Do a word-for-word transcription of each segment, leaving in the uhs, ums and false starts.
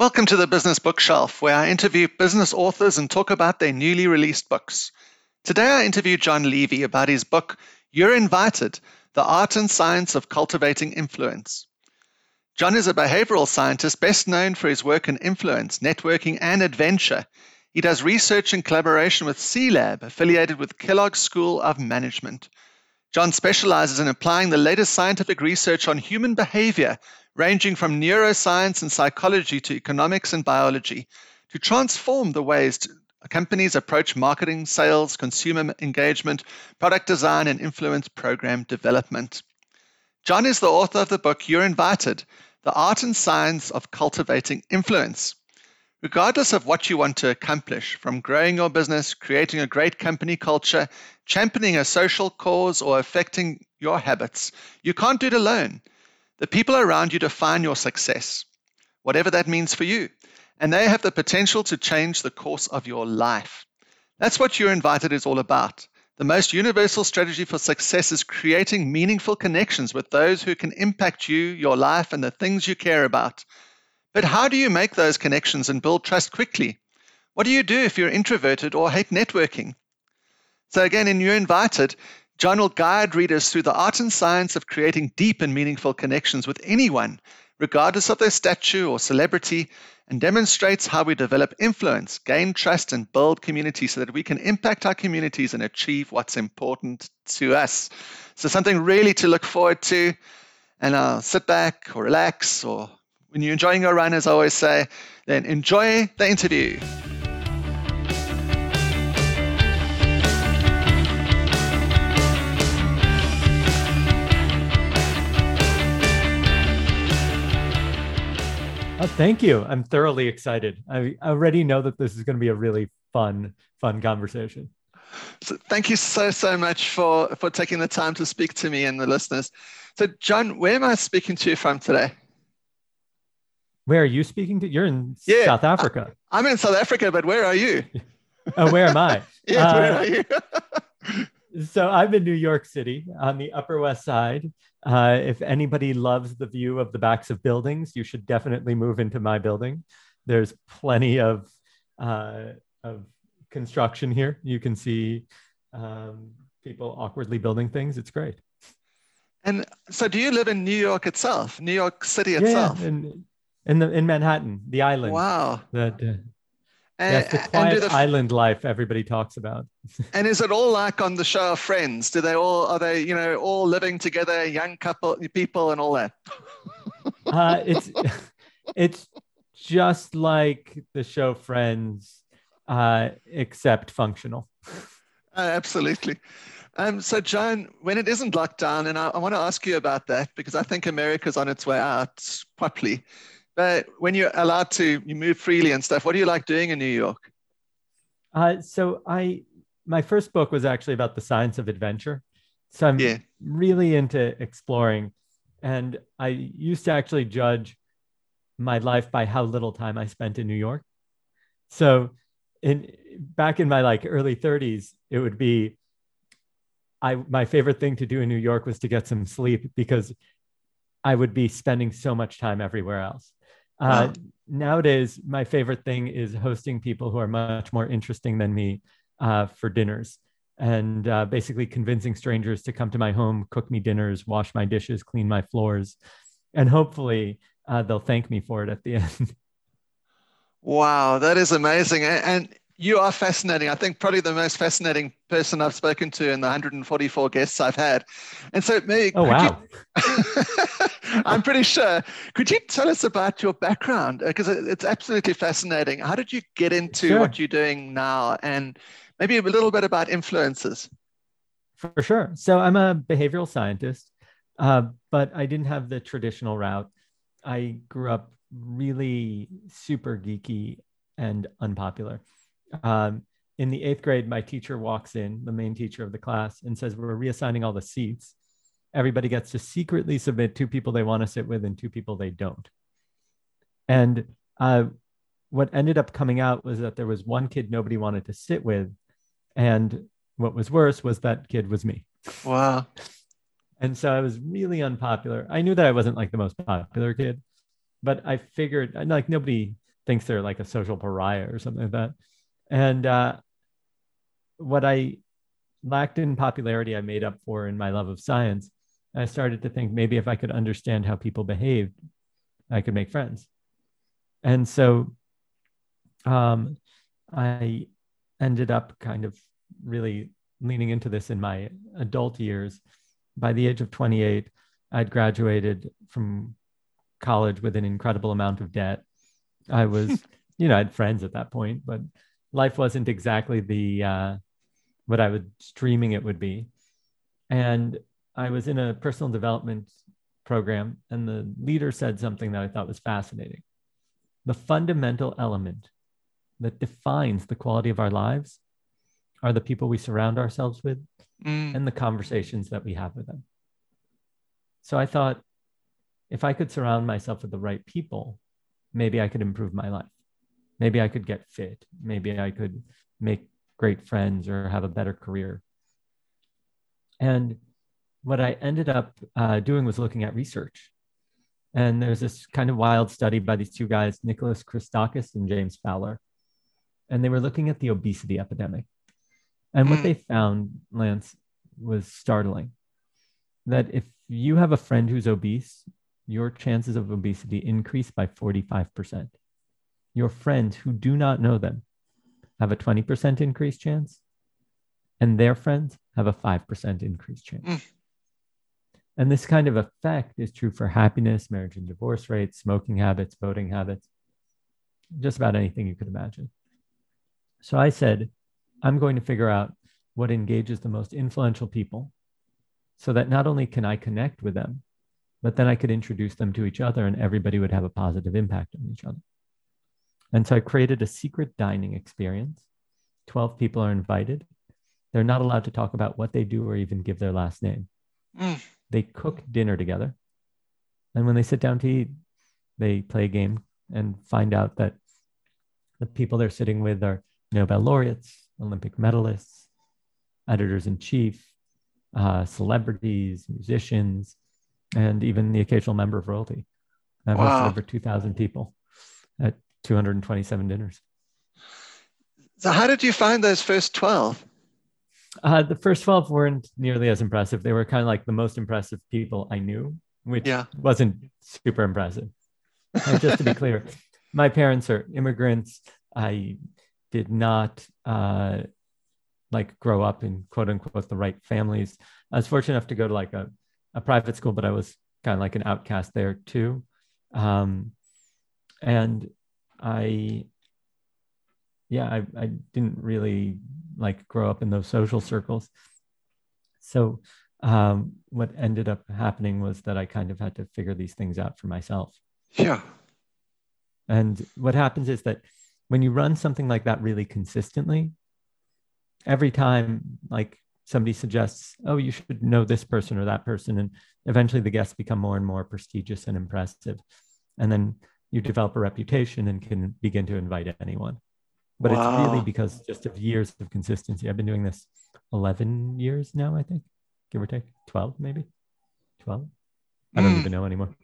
Welcome to the Business Bookshelf, where I interview business authors and talk about their newly released books. Today I interview John Levy about his book, You're Invited, The Art and Science of Cultivating Influence. John is a behavioral scientist best known for his work in influence, networking, and adventure. He does research in collaboration with C Lab, affiliated with Kellogg School of Management. John specializes in applying the latest scientific research on human behavior, ranging from neuroscience and psychology to economics and biology, to transform the ways to companies approach marketing, sales, consumer engagement, product design, and influence program development. John is the author of the book You're Invited, The Art and Science of Cultivating Influence. Regardless of what you want to accomplish, from growing your business, creating a great company culture, championing a social cause, or affecting your habits, you can't do it alone. The people around you define your success, whatever that means for you, and they have the potential to change the course of your life. That's what You're Invited is all about. The most universal strategy for success is creating meaningful connections with those who can impact you, your life, and the things you care about. But how do you make those connections and build trust quickly? What do you do if you're introverted or hate networking? So again, in You're Invited, John will guide readers through the art and science of creating deep and meaningful connections with anyone, regardless of their stature or celebrity, and demonstrates how we develop influence, gain trust, and build community so that we can impact our communities and achieve what's important to us. So something really to look forward to, and I'll sit back or relax, or when you're enjoying your run, as I always say, then enjoy the interview. Oh, thank you. I'm thoroughly excited. I already know that this is going to be a really fun, fun conversation. So thank you so, so much for, for taking the time to speak to me and the listeners. So, John, where am I speaking to you from today? Where are you speaking to? You're in yeah, South Africa. I, I'm in South Africa, but where are you? Oh, where am I? yeah, uh, where are you? So I'm in New York City on the Upper West Side. Uh, if anybody loves the view of the backs of buildings, you should definitely move into my building. There's plenty of uh, of construction here. You can see um, people awkwardly building things. It's great. And so do you live in New York itself, New York City itself? Yeah, in, in, the, in Manhattan, the island. Wow. That, uh, And, yes, the quiet the, island life everybody talks about. And is it all like on the show of Friends? Do they all, are they, you know, all living together, young couple, people and all that? uh, it's, it's just like the show Friends, uh, except functional. Uh, absolutely. Um, so, John, when it isn't locked down, and I, I want to ask you about that because I think America's on its way out properly. But when you're allowed to, you move freely and stuff, what do you like doing in New York? Uh, so I, my first book was actually about the science of adventure. So I'm yeah. really into exploring. And I used to actually judge my life by how little time I spent in New York. So in back in my like early thirties, it would be, I my favorite thing to do in New York was to get some sleep because I would be spending so much time everywhere else. Uh, wow. Nowadays, my favorite thing is hosting people who are much more interesting than me uh, for dinners and uh, basically convincing strangers to come to my home, cook me dinners, wash my dishes, clean my floors, and hopefully uh, they'll thank me for it at the end. Wow, that is amazing. And you are fascinating. I think probably the most fascinating person I've spoken to in the one hundred forty-four guests I've had. And so maybe... Oh, wow. You, I'm pretty sure. Could you tell us about your background? Because it's absolutely fascinating. How did you get into sure. what you're doing now? And maybe a little bit about influences. For sure. So I'm a behavioral scientist, uh, but I didn't have the traditional route. I grew up really super geeky and unpopular. Um, in the eighth grade, my teacher walks in, the main teacher of the class, and says, we're reassigning all the seats. Everybody gets to secretly submit two people they want to sit with and two people they don't. And uh, what ended up coming out was that there was one kid nobody wanted to sit with. And what was worse was that kid was me. Wow. And so I was really unpopular. I knew that I wasn't like the most popular kid, but I figured like nobody thinks they're like a social pariah or something like that. And uh, what I lacked in popularity, I made up for in my love of science. I started to think maybe if I could understand how people behaved, I could make friends. And so um, I ended up kind of really leaning into this in my adult years. By the age of twenty-eight, I'd graduated from college with an incredible amount of debt. I was, you know, I had friends at that point, but life wasn't exactly the uh, what I was dreaming it would be. And I was in a personal development program, and the leader said something that I thought was fascinating. The fundamental element that defines the quality of our lives are the people we surround ourselves with mm. and the conversations that we have with them. So I thought, if I could surround myself with the right people, maybe I could improve my life. Maybe I could get fit. Maybe I could make great friends or have a better career. And what I ended up uh, doing was looking at research. And there's this kind of wild study by these two guys, Nicholas Christakis and James Fowler. And they were looking at the obesity epidemic. And what they found, Lance, was startling. That if you have a friend who's obese, your chances of obesity increase by forty-five percent. Your friends who do not know them have a twenty percent increased chance, and their friends have a five percent increased chance. Mm. And this kind of effect is true for happiness, marriage and divorce rates, smoking habits, voting habits, just about anything you could imagine. So I said, I'm going to figure out what engages the most influential people so that not only can I connect with them, but then I could introduce them to each other and everybody would have a positive impact on each other. And so I created a secret dining experience. twelve people are invited. They're not allowed to talk about what they do or even give their last name. Mm. They cook dinner together. And when they sit down to eat, they play a game and find out that the people they're sitting with are Nobel laureates, Olympic medalists, editors-in-chief, uh, celebrities, musicians, and even the occasional member of royalty. I've wow. hosted over two thousand people at two hundred twenty-seven dinners. So how did you find those first twelve? Uh, the first twelve weren't nearly as impressive. They were kind of like the most impressive people I knew, which yeah. wasn't super impressive. And just to be clear, my parents are immigrants. I did not uh, like grow up in quote unquote the right families. I was fortunate enough to go to like a, a private school, but I was kind of like an outcast there too. Um, and I, yeah, I, I didn't really like grow up in those social circles. So um, what ended up happening was that I kind of had to figure these things out for myself. Yeah. And what happens is that when you run something like that really consistently, every time like somebody suggests, oh, you should know this person or that person, and eventually the guests become more and more prestigious and impressive. And then you develop a reputation and can begin to invite anyone. But wow. It's really because just of years of consistency. I've been doing this eleven years now, I think, give or take, twelve maybe, twelve. I don't mm. even know anymore.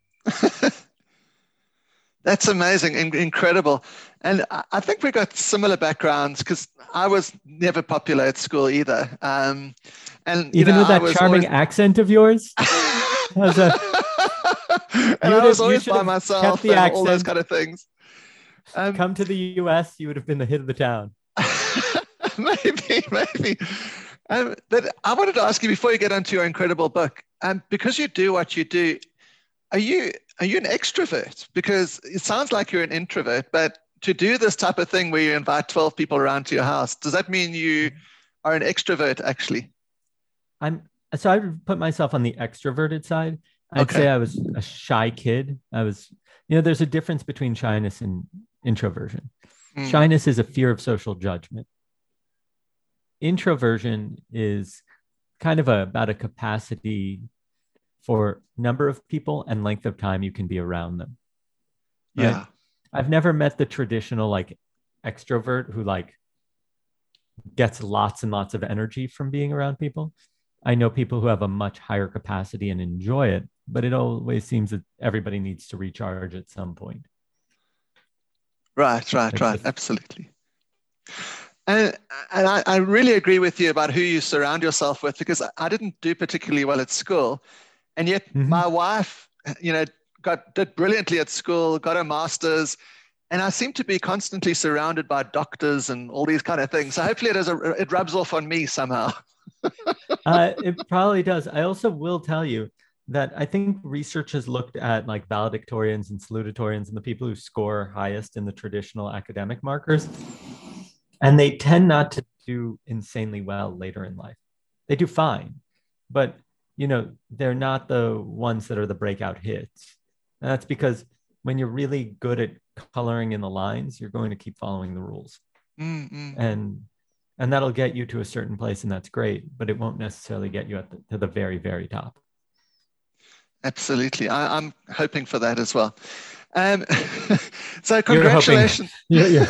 That's amazing, in- incredible. And I-, I think we got similar backgrounds because I was never popular at school either. Um, and Even you know, with that charming always... accent of yours? How's that? And I was always by myself and accent. All those kind of things. Um, Come to the U S, you would have been the hit of the town. maybe, maybe. Um, but I wanted to ask you before you get onto your incredible book, um, because you do what you do, are you are you an extrovert? Because it sounds like you're an introvert, but to do this type of thing where you invite twelve people around to your house, does that mean you are an extrovert actually? I'm so I would put myself on the extroverted side. I'd okay. say I was a shy kid. I was, you know, there's a difference between shyness and introversion. Mm. Shyness is a fear of social judgment. Introversion is kind of a, about a capacity for number of people and length of time you can be around them. Right? Yeah. I've never met the traditional like extrovert who like gets lots and lots of energy from being around people. I know people who have a much higher capacity and enjoy it, but it always seems that everybody needs to recharge at some point. Right, right, It's right. just, Absolutely. And, and I, I really agree with you about who you surround yourself with, because I, I didn't do particularly well at school. And yet Mhm. my wife, you know, got did brilliantly at school, got a master's, and I seem to be constantly surrounded by doctors and all these kind of things. So hopefully it is a, it rubs off on me somehow. Uh, it probably does. I also will tell you that I think research has looked at like valedictorians and salutatorians and the people who score highest in the traditional academic markers, and they tend not to do insanely well later in life. They do fine, but you know, they're not the ones that are the breakout hits. And that's because when you're really good at coloring in the lines, you're going to keep following the rules. Mm-mm. And and that'll get you to a certain place, and that's great, but it won't necessarily get you at the, to the very, very top. Absolutely. I, I'm hoping for that as well. Um, so You're hoping, congratulations. you're, you're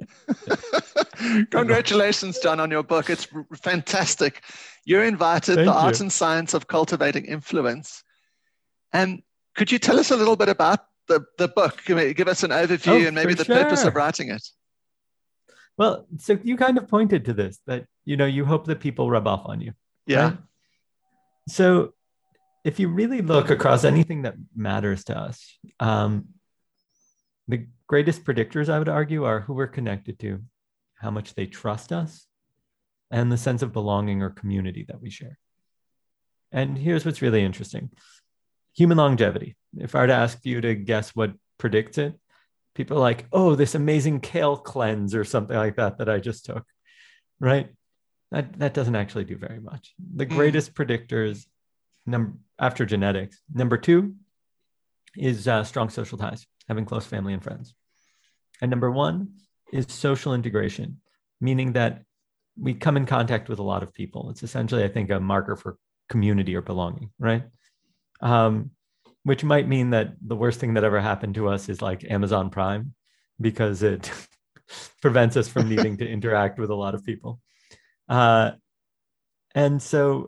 Congratulations, John, on your book. It's fantastic. You're invited, The Thank Art you. and Science of Cultivating Influence. And could you tell us a little bit about the, the book? Give us an Oh, overview and maybe for the purpose of sure. writing it. Well, so you kind of pointed to this, that you know you hope that people rub off on you, Yeah. right? So if you really look across anything that matters to us, um, the greatest predictors, I would argue, are who we're connected to, how much they trust us, and the sense of belonging or community that we share. And here's what's really interesting: human longevity. If I were to ask you to guess what predicts it, people are like, oh, this amazing kale cleanse or something like that that I just took, right? That, that doesn't actually do very much. The Mm. greatest predictors num- after genetics, number two is uh, strong social ties, having close family and friends. And number one is social integration, meaning that we come in contact with a lot of people. It's essentially, I think, a marker for community or belonging, right? Um, which might mean that the worst thing that ever happened to us is like Amazon Prime, because it prevents us from needing to interact with a lot of people. Uh, and so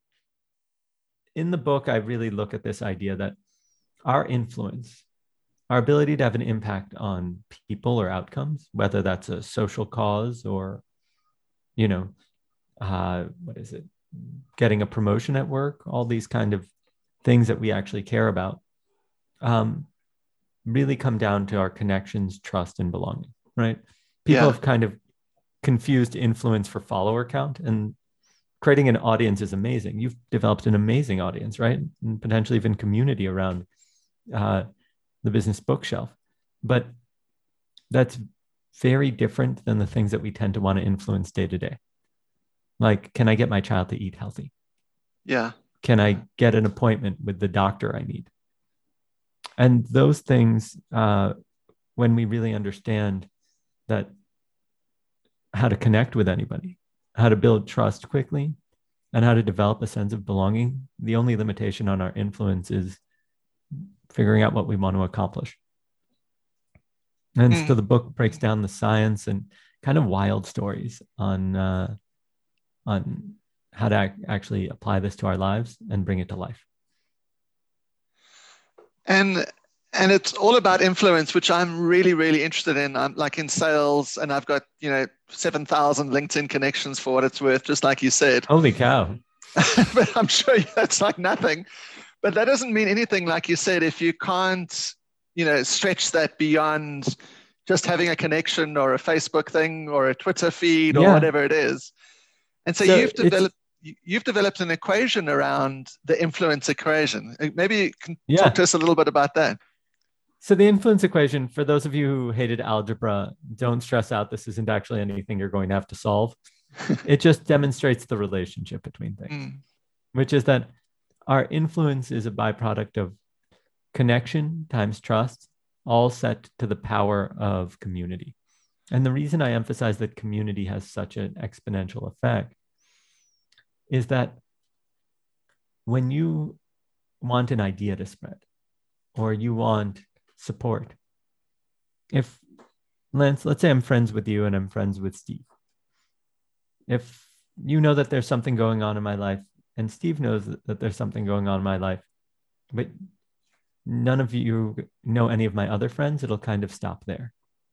in the book, I really look at this idea that our influence, our ability to have an impact on people or outcomes, whether that's a social cause or, you know, uh, what is it, getting a promotion at work, all these kind of things that we actually care about, um, really come down to our connections, trust, and belonging, right? People Yeah. have kind of confused influence for follower count, and creating an audience is amazing. You've developed an amazing audience, right? And potentially even community around uh, the business bookshelf. But that's very different than the things that we tend to want to influence day to day. Like, can I get my child to eat healthy? Yeah. Can I get an appointment with the doctor I need? And those things, uh, when we really understand that how to connect with anybody, how to build trust quickly, and how to develop a sense of belonging, the only limitation on our influence is figuring out what we want to accomplish. And Mm. so the book breaks down the science and kind of wild stories on uh, on how to ac- actually apply this to our lives and bring it to life. And and it's all about influence, which I'm really, really interested in. I'm like in sales, and I've got, you know, seven thousand LinkedIn connections for what it's worth, just like you said. Holy cow. But I'm sure that's like nothing. But that doesn't mean anything, like you said, if you can't, you know, stretch that beyond just having a connection or a Facebook thing or a Twitter feed or Yeah. whatever it is. And so So you've it's, developed you've developed an equation around the influence equation. Maybe you can talk yeah. to us a little bit about that. So the influence equation, for those of you who hated algebra, don't stress out. This isn't actually anything you're going to have to solve. It just demonstrates the relationship between things, Mm. which is that our influence is a byproduct of connection times trust, all set to the power of community. And the reason I emphasize that community has such an exponential effect is that when you want an idea to spread or you want support, if Lance, let's say I'm friends with you and I'm friends with Steve. If you know that there's something going on in my life and Steve knows that there's something going on in my life, but none of you know any of my other friends, it'll kind of stop there.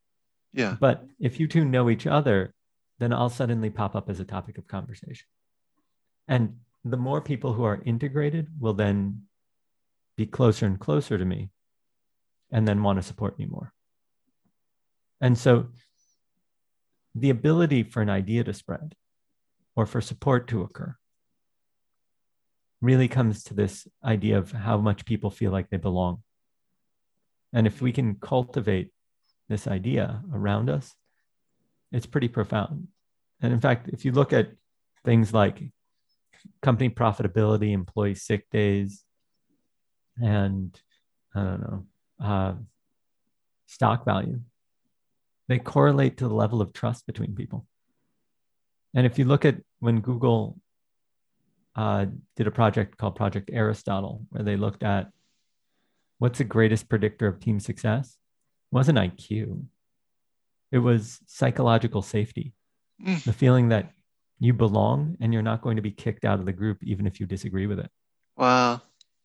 Yeah. But if you two know each other, then I'll suddenly pop up as a topic of conversation. And the more people who are integrated will then be closer and closer to me and then want to support me more. And so the ability for an idea to spread or for support to occur really comes to this idea of how much people feel like they belong. And if we can cultivate this idea around us, it's pretty profound. And in fact, if you look at things like company profitability, employee sick days, and I don't know, uh, stock value, they correlate to the level of trust between people. And if you look at when Google uh, did a project called Project Aristotle, where they looked at what's the greatest predictor of team success, it wasn't I Q. It was psychological safety, Mm. the feeling that you belong and you're not going to be kicked out of the group even if you disagree with it. Wow.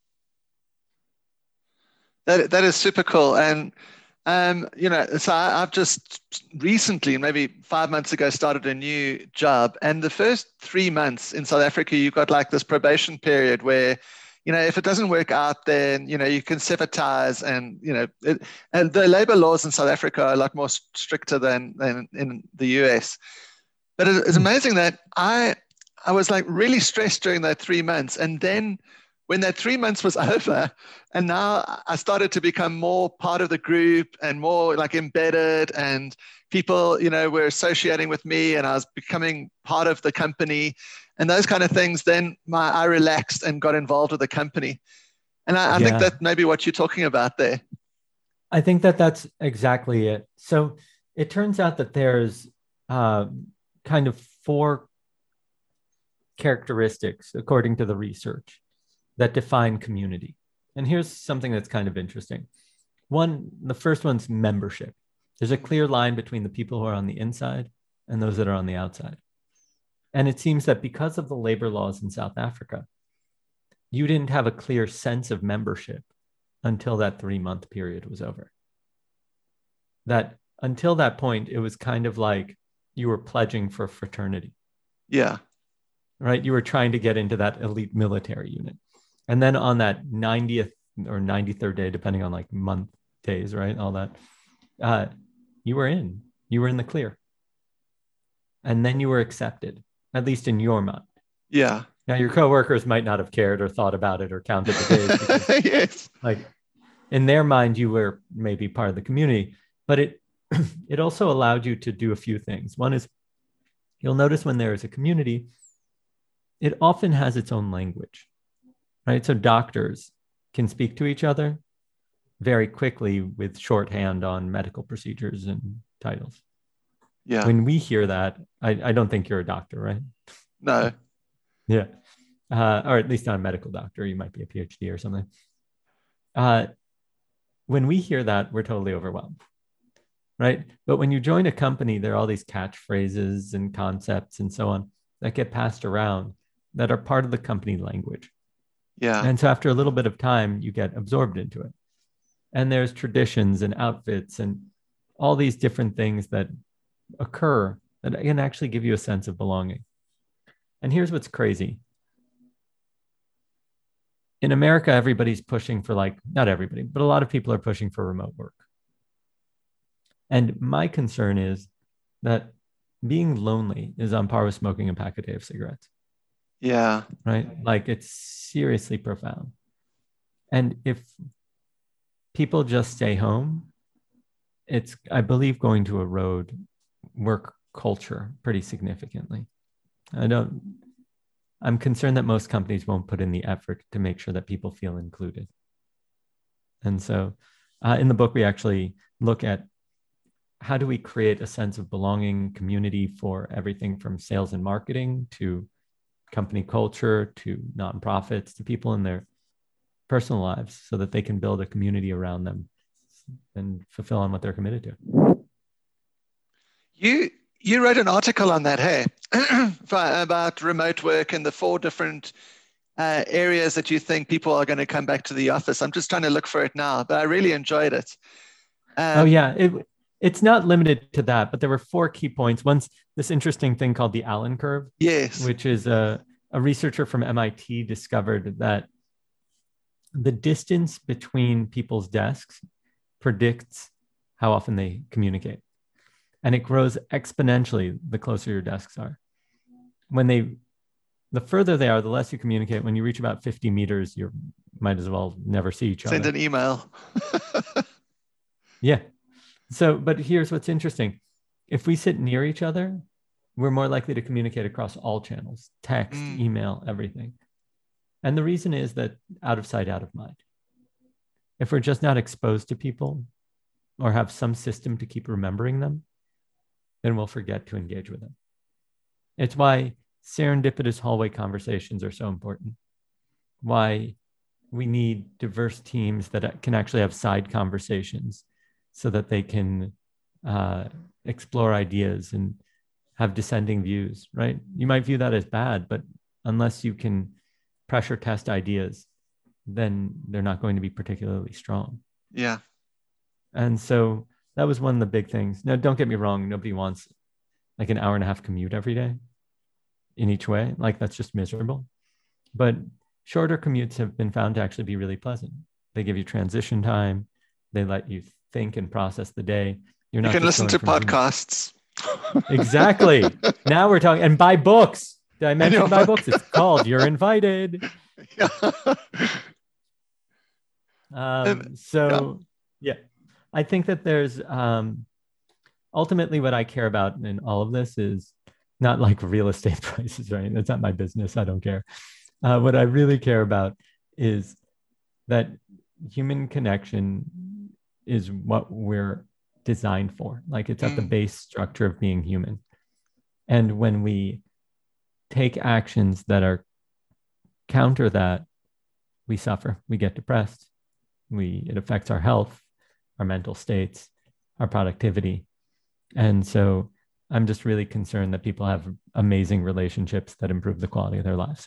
That that is super cool. And um, you know, so I, I've just recently, maybe five months ago, started a new job. And the first three months in South Africa, you've got like this probation period where, you know, if it doesn't work out, then, you know, you can sever ties. And, you know, it, and the labor laws in South Africa are a lot more stricter than, than in the U S. But it, it's amazing that I I was like really stressed during that three months. And then when that three months was over, and now I started to become more part of the group and more like embedded, and people, you know, were associating with me, and I was becoming part of the company and those kind of things. Then my, I relaxed and got involved with the company. And I, I Yeah. think that may be what you're talking about there. I think that that's exactly it. So it turns out that there's uh, kind of four characteristics, according to the research, that define community. And here's something that's kind of interesting. One, the first one's membership. There's a clear line between the people who are on the inside and those that are on the outside. And it seems that because of the labor laws in South Africa, you didn't have a clear sense of membership until that three-month period was over. That until that point, it was kind of like you were pledging for fraternity. Yeah. Right? You were trying to get into that elite military unit. And then on that ninetieth or ninety-third day, depending on like month days, right? All that, uh, you were in, you were in the clear. And then you were accepted, at least in your mind. Yeah. Now your coworkers might not have cared or thought about it or counted the days. Because, yes. like in their mind, you were maybe part of the community, but it, it also allowed you to do a few things. One is you'll notice when there is a community, it often has its own language. Right? So doctors can speak to each other very quickly with shorthand on medical procedures and titles. Yeah. When we hear that, I, I don't think you're a doctor, right? No. Yeah. Uh, or at least not a medical doctor. You might be a PhD or something. Uh, when we hear that, we're totally overwhelmed, right? But when you join a company, there are all these catchphrases and concepts and so on that get passed around that are part of the company language. Yeah. And so after a little bit of time, you get absorbed into it. And there's traditions and outfits and all these different things that occur that can actually give you a sense of belonging. And here's what's crazy. In America, everybody's pushing for like, not everybody, but a lot of people are pushing for remote work. And my concern is that being lonely is on par with smoking a pack a day of cigarettes. Yeah. Right? Like it's seriously profound. And if people just stay home, it's, I believe, going to erode work culture pretty significantly. I don't, I'm concerned that most companies won't put in the effort to make sure that people feel included. And so uh, in the book, we actually look at how do we create a sense of belonging, community for everything from sales and marketing to company culture, to nonprofits, to people in their personal lives so that they can build a community around them and fulfill on what they're committed to. You you wrote an article on that, hey, about remote work and the four different uh, areas that you think people are going to come back to the office. I'm just trying to look for it now, but I really enjoyed it. Um, oh yeah, it it's not limited to that, but there were four key points. One's this interesting thing called the Allen curve. Yes. Which is a, a researcher from M I T discovered that the distance between people's desks predicts how often they communicate. And it grows exponentially the closer your desks are. When they, the further they are, the less you communicate. When you reach about fifty meters, you might as well never see each Send other. Send an email. Yeah. So, but here's what's interesting. If we sit near each other, we're more likely to communicate across all channels, text, mm. email, everything. And the reason is that out of sight, out of mind. If we're just not exposed to people or have some system to keep remembering them, then we'll forget to engage with them. It's why serendipitous hallway conversations are so important. Why we need diverse teams that can actually have side conversations so that they can uh, explore ideas and have dissenting views, right? You might view that as bad, but unless you can pressure test ideas, then they're not going to be particularly strong. Yeah. And so that was one of the big things. Now, don't get me wrong. Nobody wants like an hour and a half commute every day in each way. Like that's just miserable. But shorter commutes have been found to actually be really pleasant. They give you transition time. They let you think and process the day. You're not you can listen to podcasts. Exactly. Now we're talking, and buy books. Did I mention buy books? It's called You're Invited. Yeah. um, so, yeah. yeah, I think that there's um, ultimately what I care about in all of this is not like real estate prices, right? That's not my business. I don't care. Uh, what I really care about is that human connection is what we're designed for. Like it's at mm. the base structure of being human. And when we take actions that are counter that, we suffer, we get depressed, we it affects our health, our mental states, our productivity. And so I'm just really concerned that people have amazing relationships that improve the quality of their lives.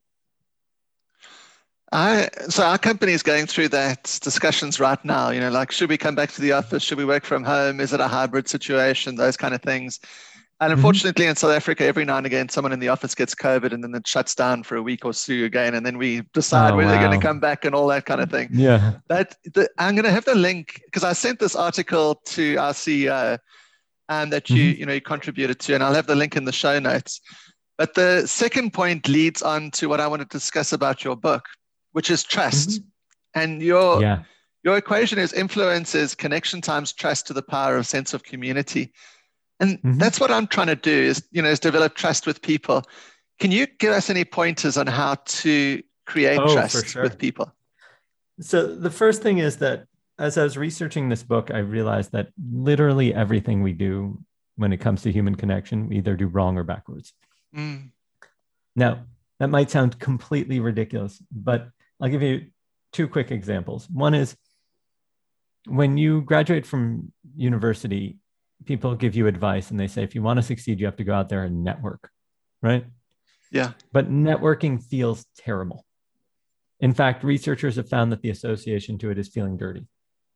I, so our company is going through that discussions right now, you know, like, should we come back to the office? Should we work from home? Is it a hybrid situation? Those kind of things. And unfortunately, mm-hmm. in South Africa, every now and again, someone in the office gets COVID and then it shuts down for a week or two again. And then we decide oh, whether wow. they're going to come back and all that kind of thing. Yeah. But the, I'm going to have the link because I sent this article to our C E O and that you, mm-hmm. you know, you contributed to, and I'll have the link in the show notes. But the second point leads on to what I want to discuss about your book, which is trust. Mm-hmm. And your, yeah. your equation is influence is connection times trust to the power of sense of community. And mm-hmm. that's what I'm trying to do is, you know, is develop trust with people. Can you give us any pointers on how to create oh, trust sure. with people? So the first thing is that as I was researching this book, I realized that literally everything we do when it comes to human connection, we either do wrong or backwards. Mm. Now, that might sound completely ridiculous, but I'll give you two quick examples. One is when you graduate from university, people give you advice and they say, if you want to succeed, you have to go out there and network, right? Yeah. But networking feels terrible. In fact, researchers have found that the association to it is feeling dirty.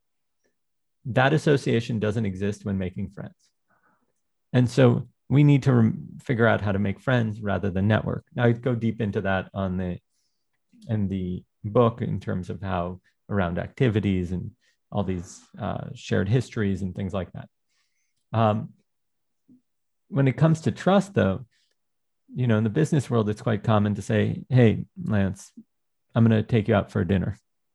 That association doesn't exist when making friends. And so we need to rem- figure out how to make friends rather than network. Now, I go deep into that on the in the book in terms of how around activities and all these uh, shared histories and things like that. Um, when it comes to trust, though, you know, in the business world, it's quite common to say, hey, Lance, I'm going to take you out for dinner.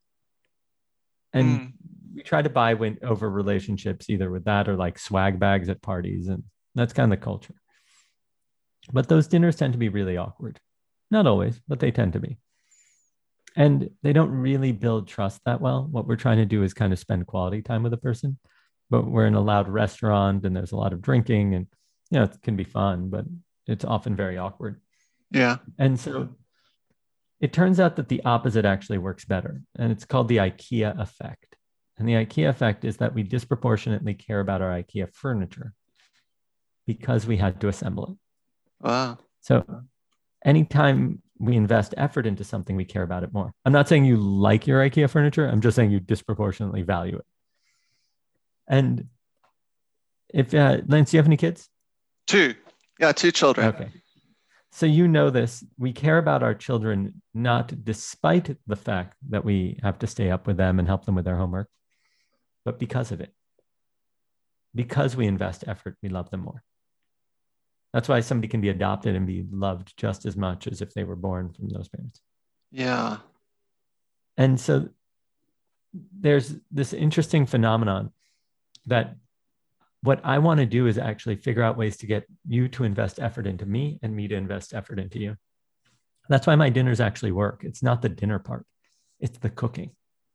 And mm. we try to buy win over relationships, either with that or like swag bags at parties. And that's kind of the culture. But those dinners tend to be really awkward. Not always, but they tend to be. And they don't really build trust that well. What we're trying to do is kind of spend quality time with a person. But we're in a loud restaurant and there's a lot of drinking and, you know, it can be fun, but it's often very awkward. Yeah. And so it turns out that the opposite actually works better. And it's called the IKEA effect. And the IKEA effect is that we disproportionately care about our IKEA furniture because we had to assemble it. Wow. So anytime we invest effort into something, we care about it more. I'm not saying you like your IKEA furniture. I'm just saying you disproportionately value it. And If uh, Lance, do you have any kids? Two. Yeah, two children. Okay. So you know this. We care about our children not despite the fact that we have to stay up with them and help them with their homework, but because of it. Because we invest effort, we love them more. That's why somebody can be adopted and be loved just as much as if they were born from those parents. Yeah. And so there's this interesting phenomenon that what I want to do is actually figure out ways to get you to invest effort into me and me to invest effort into you. That's why my dinners actually work. It's not the dinner part, it's the cooking.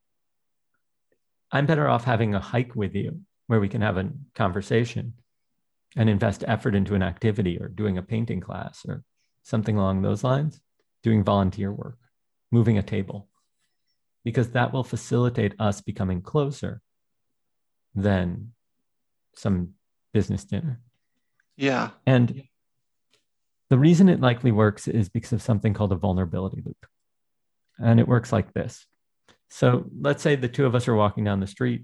I'm better off having a hike with you where we can have a conversation and invest effort into an activity or doing a painting class or something along those lines, doing volunteer work, moving a table, because that will facilitate us becoming closer than some business dinner. Yeah. And the reason it likely works is because of something called a vulnerability loop. And it works like this. So let's say the two of us are walking down the street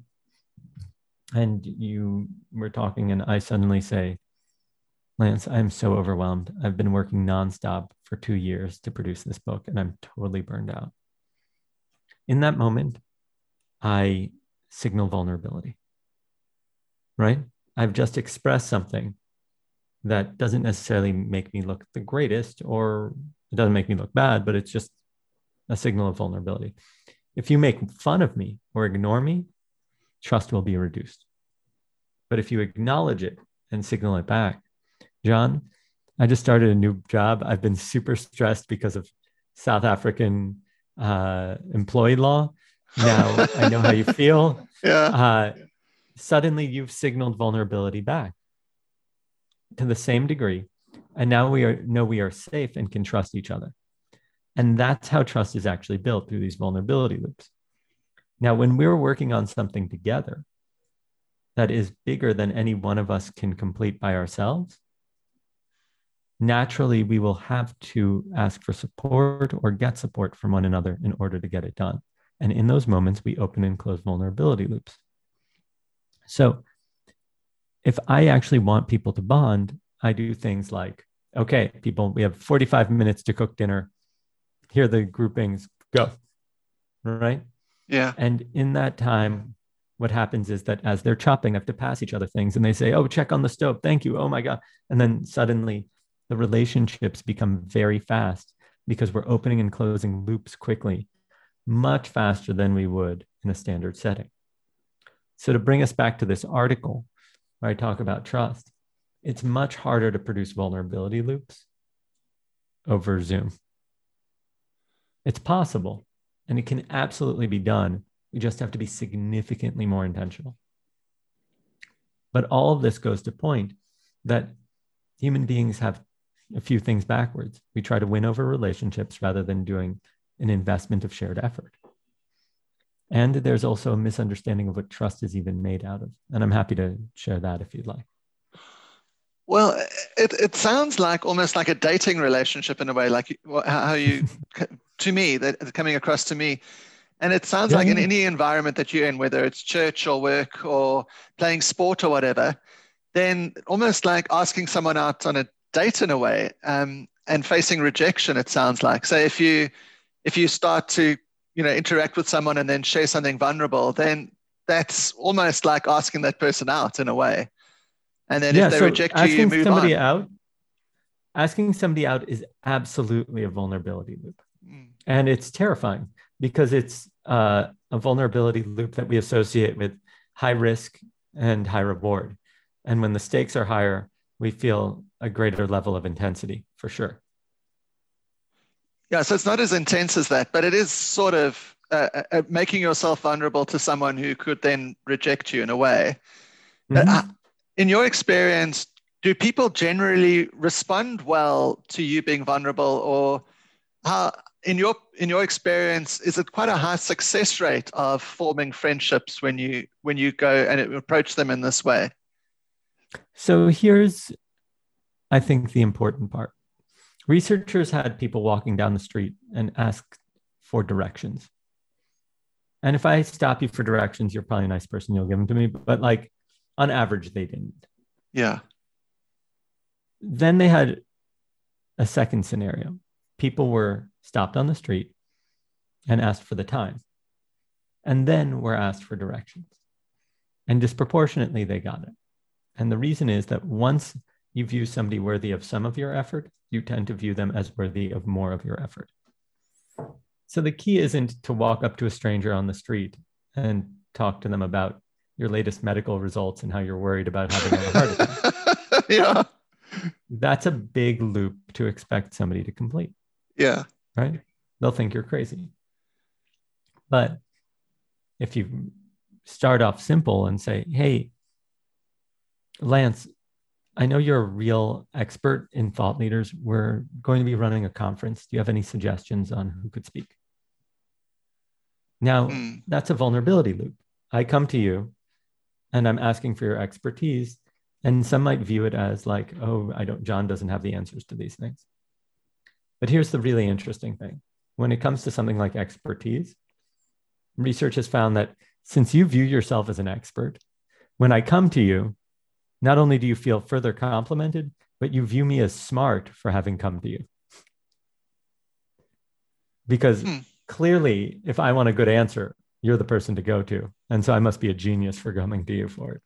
and you were talking and I suddenly say, Lance, I'm so overwhelmed. I've been working nonstop for two years to produce this book and I'm totally burned out. In that moment, I signal vulnerability, right? I've just expressed something that doesn't necessarily make me look the greatest, or it doesn't make me look bad, but it's just a signal of vulnerability. If you make fun of me or ignore me, trust will be reduced. But if you acknowledge it and signal it back, John, I just started a new job. I've been super stressed because of South African uh, employee law. Now I know how you feel. Yeah. Uh, suddenly you've signaled vulnerability back to the same degree. And now we are, know we are safe and can trust each other. And that's how trust is actually built, through these vulnerability loops. Now, when we're working on something together that is bigger than any one of us can complete by ourselves, naturally, we will have to ask for support or get support from one another in order to get it done. And in those moments, we open and close vulnerability loops. So if I actually want people to bond, I do things like, okay, people, we have forty-five minutes to cook dinner. Here are the groupings, go, right? Yeah. And in that time, what happens is that as they're chopping, I have to pass each other things and they say, oh, check on the stove. Thank you. Oh my God. And then suddenly the relationships become very fast because we're opening and closing loops quickly, much faster than we would in a standard setting. So to bring us back to this article where I talk about trust, it's much harder to produce vulnerability loops over Zoom. It's possible, and it can absolutely be done. We just have to be significantly more intentional. But all of this goes to point that human beings have a few things backwards. We try to win over relationships rather than doing an investment of shared effort. And there's also a misunderstanding of what trust is even made out of. And I'm happy to share that if you'd like. Well, it, it sounds like almost like a dating relationship in a way, like how you, to me, that coming across to me. And it sounds Yeah, like in yeah. any environment that you're in, whether it's church or work or playing sport or whatever, then almost like asking someone out on a date in a way, um, and facing rejection, it sounds like. So if you if you start to, you know, interact with someone and then share something vulnerable, then that's almost like asking that person out in a way. And then Yeah, if they so reject you, you asking move somebody on. out, asking somebody out is absolutely a vulnerability loop. Mm. And it's terrifying because it's uh, a vulnerability loop that we associate with high risk and high reward. And when the stakes are higher, we feel a greater level of intensity, for sure. Yeah, so it's not as intense as that, but it is sort of uh, uh, making yourself vulnerable to someone who could then reject you in a way. Mm-hmm. Uh, in your experience, do people generally respond well to you being vulnerable, or how, in your in your experience, is it quite a high success rate of forming friendships when you when you go and approach them in this way? So here's, I think, the important part. Researchers had people walking down the street and ask for directions. And if I stop you for directions, you're probably a nice person, you'll give them to me. But like on average, they didn't. Yeah. Then they had a second scenario. People were stopped on the street and asked for the time, and then were asked for directions. And disproportionately, they got it. And the reason is that once you view somebody worthy of some of your effort, you tend to view them as worthy of more of your effort. So the key isn't to walk up to a stranger on the street and talk to them about your latest medical results and how you're worried about having a heart attack. Yeah. That's a big loop to expect somebody to complete. Yeah. Right? They'll think you're crazy. But if you start off simple and say, hey, Lance, I know you're a real expert in thought leaders. We're going to be running a conference. Do you have any suggestions on who could speak? Now, mm. that's a vulnerability loop. I come to you and I'm asking for your expertise. And some might view it as like, oh, I don't, John doesn't have the answers to these things. But here's the really interesting thing. When it comes to something like expertise, research has found that since you view yourself as an expert, when I come to you, not only do you feel further complimented, but you view me as smart for having come to you. Because hmm. clearly, if I want a good answer, you're the person to go to. And so I must be a genius for coming to you for it.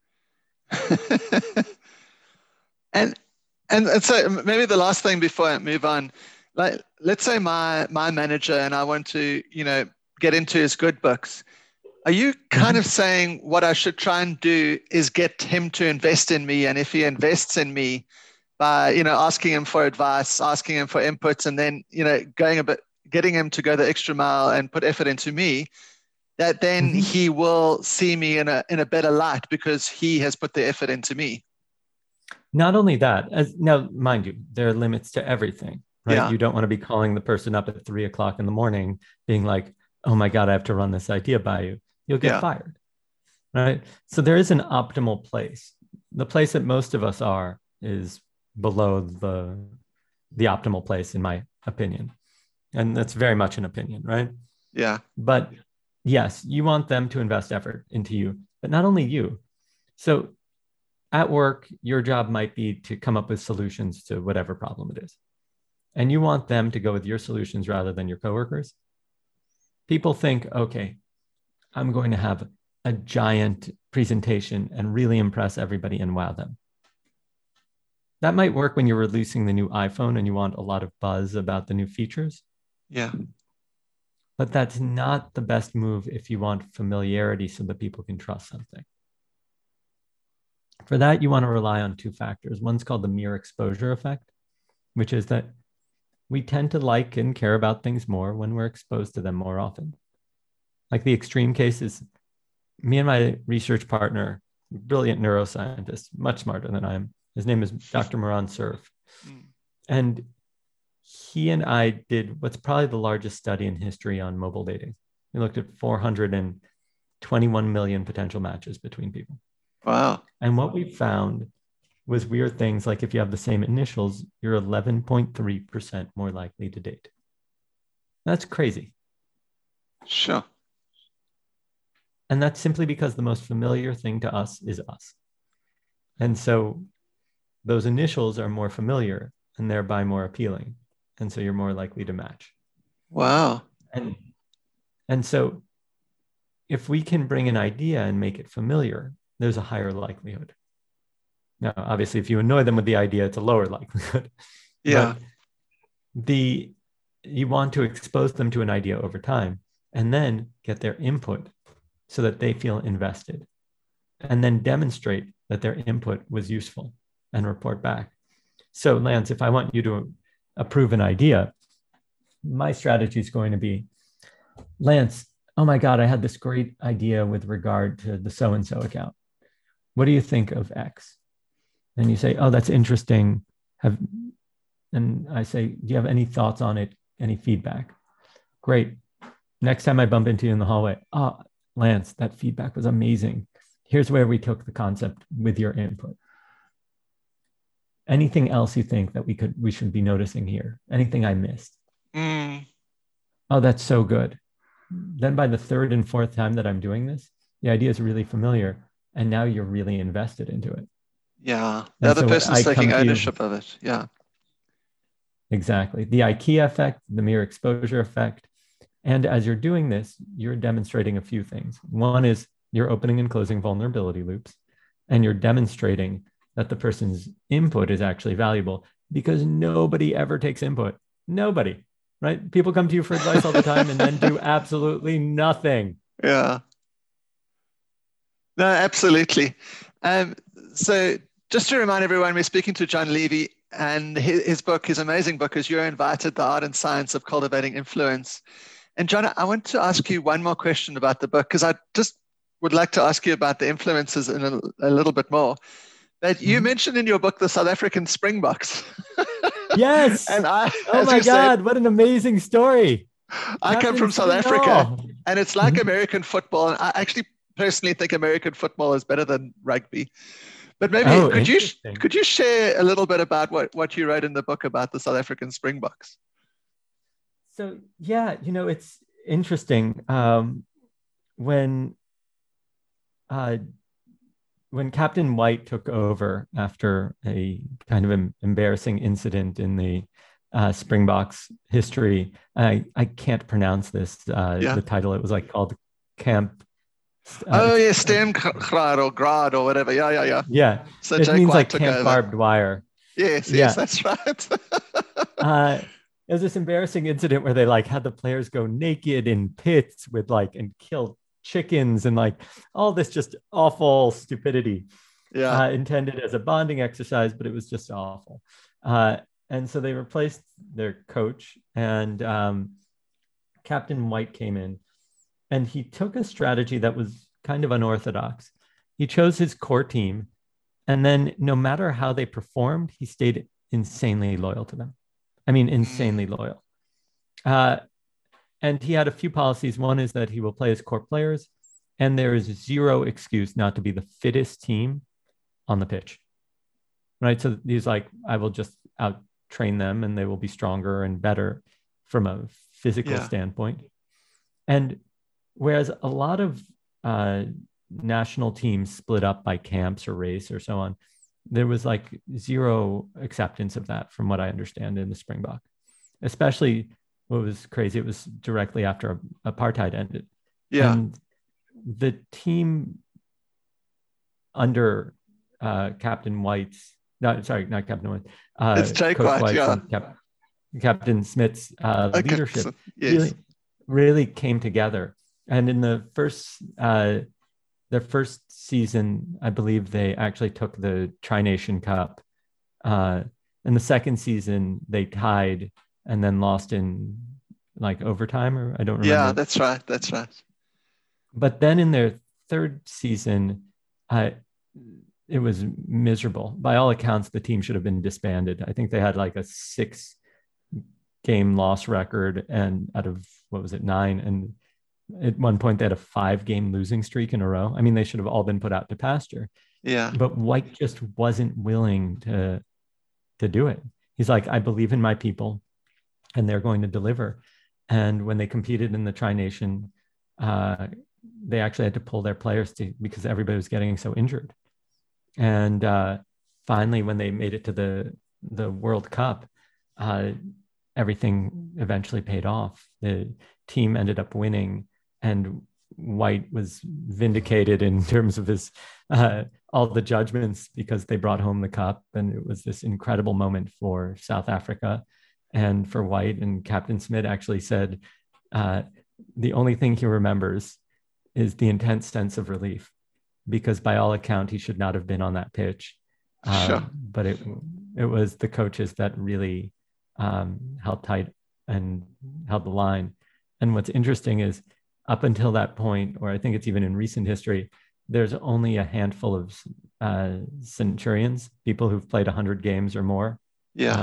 and, and and so maybe the last thing before I move on, like let's say my my manager and I want to, you know, get into his good books. Are you kind mm-hmm. of saying what I should try and do is get him to invest in me, and if he invests in me by, you know, asking him for advice, asking him for inputs, and then, you know, going a bit, getting him to go the extra mile and put effort into me, that then mm-hmm. he will see me in a in a better light because he has put the effort into me. Not only that, as now, mind you, there are limits to everything, right? Yeah. You don't want to be calling the person up at three o'clock in the morning being like, oh my God, I have to run this idea by you. You'll get yeah. fired, right? So there is an optimal place. The place that most of us are is below the, the optimal place, in my opinion. And that's very much an opinion, right? Yeah. But yes, you want them to invest effort into you, but not only you. So at work, your job might be to come up with solutions to whatever problem it is. And you want them to go with your solutions rather than your coworkers. People think, okay, I'm going to have a giant presentation and really impress everybody and wow them. That might work when you're releasing the new iPhone and you want a lot of buzz about the new features. Yeah. But that's not the best move if you want familiarity so that people can trust something. For that, you want to rely on two factors. One's called the mere exposure effect, which is that we tend to like and care about things more when we're exposed to them more often. Like the extreme case is me and my research partner, brilliant neuroscientist, much smarter than I am. His name is Doctor Moran Cerf. Mm. And he and I did what's probably the largest study in history on mobile dating. We looked at four hundred twenty-one million potential matches between people. Wow. And what we found was weird things like if you have the same initials, you're eleven point three percent more likely to date. That's crazy. Sure. And that's simply because the most familiar thing to us is us. And so those initials are more familiar and thereby more appealing. And so you're more likely to match. Wow. And, and so if we can bring an idea and make it familiar, there's a higher likelihood. Now, obviously, if you annoy them with the idea, it's a lower likelihood. Yeah. But the you want to expose them to an idea over time and then get their input so that they feel invested, and then demonstrate that their input was useful and report back. So, Lance, if I want you to approve an idea, my strategy is going to be, Lance, oh my God, I had this great idea with regard to the so-and-so account. What do you think of X? And you say, oh, that's interesting. Have, and I say, do you have any thoughts on it? Any feedback? Great. Next time I bump into you in the hallway, oh, Lance, that feedback was amazing. Here's where we took the concept with your input. Anything else you think that we could, we should be noticing here? Anything I missed? Mm. Oh, that's so good. Then by the third and fourth time that I'm doing this, the idea is really familiar. And now you're really invested into it. Yeah. The And other so when person's I taking come to you, ownership of it. Yeah. exactly, the IKEA effect, the mere exposure effect. And as you're doing this, you're demonstrating a few things. One is you're opening and closing vulnerability loops, and you're demonstrating that the person's input is actually valuable because nobody ever takes input. Nobody, right? People come to you for advice all the time and then do absolutely nothing. Yeah. No, absolutely. Um, so just to remind everyone, we're speaking to John Levy, and his, his book, his amazing book is You're Invited, The Art and Science of Cultivating Influence. And John, I want to ask you one more question about the book, because I just would like to ask you about the influences in a, a little bit more. But you Mhm. mentioned in your book the South African Springboks. Yes. And I, Oh as my you said, God, what an amazing story. I come Captain from South Smith Africa, Hall. and it's like Mhm. American football. And I actually personally think American football is better than rugby. But maybe Oh, could you interesting. could you share a little bit about what, what you wrote in the book about the South African Springboks? So yeah, you know, it's interesting. Um, when uh, when Captain White took over after a kind of em- embarrassing incident in the uh, Springboks history, I I can't pronounce this. Uh, Yeah. the title, it was like called Camp. Uh, Oh it's yeah, uh, Stem Grad or Grad or whatever. Yeah, yeah, yeah. yeah, So it Jake means White like took Camp over. Barbed Wire. Yes, yes, Yeah. that's right. Uh, it was this embarrassing incident where they like had the players go naked in pits with like and kill chickens and like all this just awful stupidity Yeah, uh, intended as a bonding exercise, but it was just awful. Uh, and so they replaced their coach, and um, Captain White came in, and he took a strategy that was kind of unorthodox. He chose his core team, and then no matter how they performed, he stayed insanely loyal to them. I mean, insanely mm, loyal. Uh, and he had a few policies. One is that he will play his core players, and there is zero excuse not to be the fittest team on the pitch. Right. So he's like, I will just out train them and they will be stronger and better from a physical yeah, standpoint. And whereas a lot of uh, national teams split up by camps or race or so on, there was like zero acceptance of that from what I understand in the Springbok. Especially what was crazy, it was directly after apartheid ended. yeah. And the team under uh, Captain White's, no, sorry, not Captain White, uh, It's Jake Coach White. White's Yeah. and Cap- Captain Smith's uh, Okay. So, leadership yes. really, really came together. And in the first, uh, their first season, I believe they actually took the Tri Nation Cup. Uh, in the second season, they tied and then lost in like overtime, or I don't Yeah, remember. that's right. That's right. But then in their third season, uh, it was miserable. By all accounts, the team should have been disbanded. I think they had like a six game loss record, and out of what was it, nine? And at one point, they had a five game losing streak in a row. I mean, they should have all been put out to pasture. Yeah. But White just wasn't willing to to do it. He's like, I believe in my people, and they're going to deliver. And when they competed in the Tri Nation, uh, they actually had to pull their players to because everybody was getting so injured. And uh, finally, when they made it to the the World Cup, uh, everything eventually paid off. The team ended up winning, and White was vindicated in terms of his uh, all the judgments because they brought home the cup, and it was this incredible moment for South Africa and for White. And Captain Smith actually said uh, the only thing he remembers is the intense sense of relief because by all account he should not have been on that pitch, uh, Sure. but it it was the coaches that really um, held tight and held the line. And what's interesting is up until that point, or I think it's even in recent history, there's only a handful of uh, centurions, people who've played one hundred games or more. Yeah. Uh,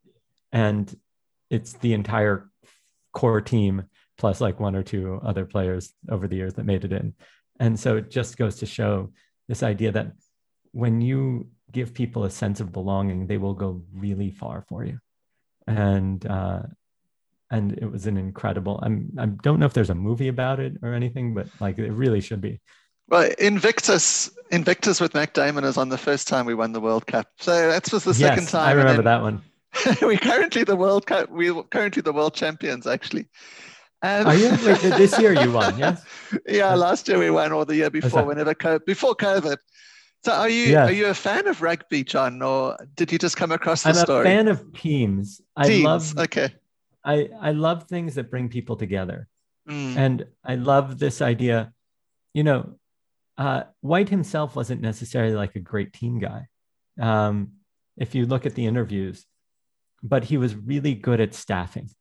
and it's the entire core team plus like one or two other players over the years that made it in. And so it just goes to show this idea that when you give people a sense of belonging, they will go really far for you. And uh, and it was an incredible. I'm I don't know if there's a movie about it or anything, but like it really should be. Well, Invictus, Invictus with Matt Damon is on the first time we won the World Cup. So that was the yes, second time. I remember that one. we currently the World Cup. We're currently the world champions, actually. Um, Are you? Wait, this year you won, yes? Yeah, last year we won, or the year before, whenever COVID, before COVID. So are you yes. are you a fan of rugby, John, or did you just come across the I'm story? I'm a fan of teams. I teams. love okay. I, I love things that bring people together. Mm. And I love this idea, you know, uh, White himself wasn't necessarily like a great team guy. Um, if you look at the interviews, but he was really good at staffing,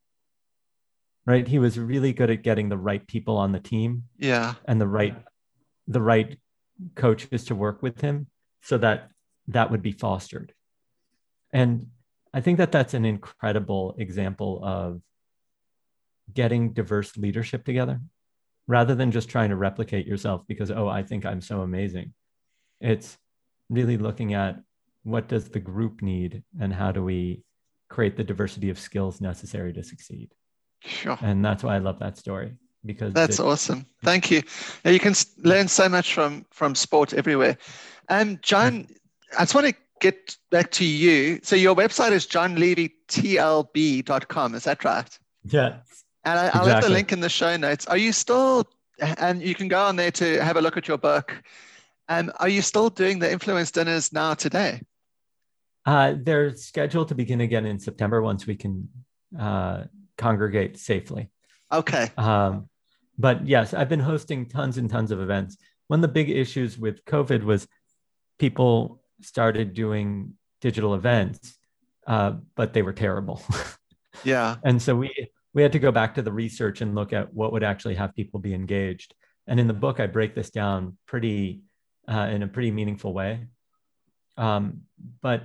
right? He was really good at getting the right people on the team. Yeah. And the right, the right coaches to work with him so that that would be fostered. And I think that that's an incredible example of getting diverse leadership together rather than just trying to replicate yourself because, oh, I think I'm so amazing. It's really looking at what does the group need and how do we create the diversity of skills necessary to succeed. Sure. And that's why I love that story because that's it, awesome. Thank you. Now you can learn so much from, from sport everywhere. Um, John, I just want to get back to you. So your website is john levy t l b dot com. Is that right? Yeah. And I, I'll exactly. have the link in the show notes. Are you still, and you can go on there to have a look at your book. Um, are you still doing the influence dinners now today? Uh, they're scheduled to begin again in September once we can uh, congregate safely. Okay. Um, but yes, I've been hosting tons and tons of events. One of the big issues with COVID was people started doing digital events, uh, but they were terrible. Yeah. And so we we had to go back to the research and look at what would actually have people be engaged. And in the book, I break this down pretty uh, in a pretty meaningful way. Um, but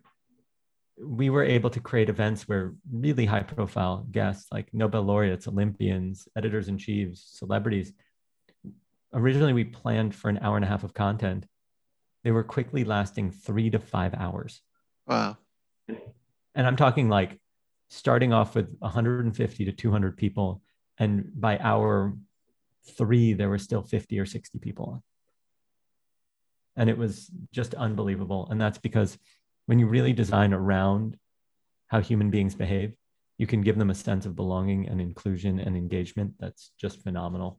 we were able to create events where really high profile guests like Nobel laureates, Olympians, editors-in-chiefs, celebrities. Originally, we planned for an hour and a half of content. They were quickly lasting three to five hours. Wow. And I'm talking like starting off with one hundred fifty to two hundred people. And by hour three, there were still fifty or sixty people on. And it was just unbelievable. And that's because when you really design around how human beings behave, you can give them a sense of belonging and inclusion and engagement that's just phenomenal.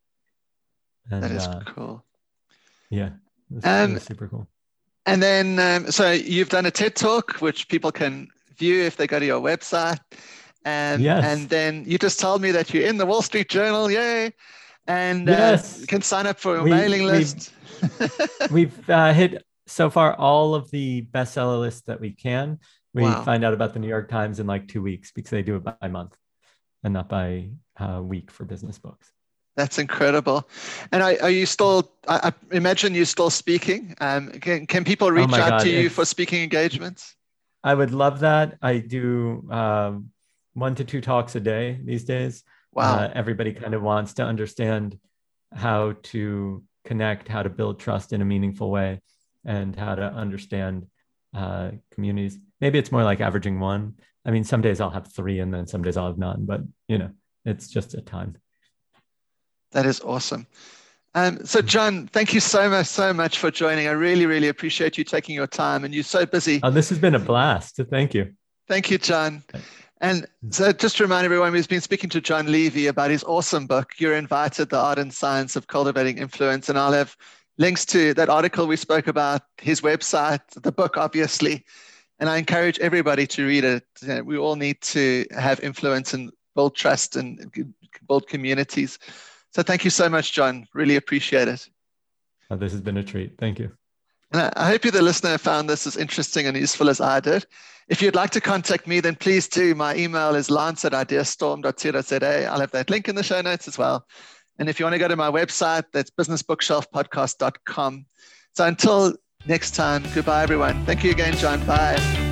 And, that is uh, cool. Yeah, it was, um, it was super cool. And then, um, so you've done a TED Talk, which people can view if they go to your website. Um, yes. And then you just told me that you're in the Wall Street Journal, yay! And yes. uh, you can sign up for a we, mailing list. We've, we've uh, hit so far all of the bestseller lists that we can. We Wow. find out about the New York Times in like two weeks because they do it by month and not by uh, week for business books. That's incredible. And are, are you still, I, I imagine you're still speaking. Um, can, can people reach oh out God, to you for speaking engagements? I would love that. I do um, one to two talks a day these days. Wow. Uh, everybody kind of wants to understand how to connect, how to build trust in a meaningful way, and how to understand uh, communities. Maybe it's more like averaging one. I mean, some days I'll have three and then some days I'll have none, but you know, it's just a time. That is awesome. Um, so John, thank you so much, so much for joining. I really, really appreciate you taking your time, and you're so busy. Oh, this has been a blast. Thank you. Thank you, John. And so just to remind everyone, we've been speaking to John Levy about his awesome book, You're Invited, The Art and Science of Cultivating Influence. And I'll have links to that article we spoke about, his website, the book, obviously. And I encourage everybody to read it. You know, we all need to have influence and build trust and build communities. So thank you so much, John. Really appreciate it. Oh, this has been a treat. Thank you. And I hope you, the listener, found this as interesting and useful as I did. If you'd like to contact me, then please do. My email is lance at ideastorm dot co dot za. I'll have that link in the show notes as well. And if you want to go to my website, that's business bookshelf podcast dot com. So until next time, goodbye, everyone. Thank you again, John. Bye.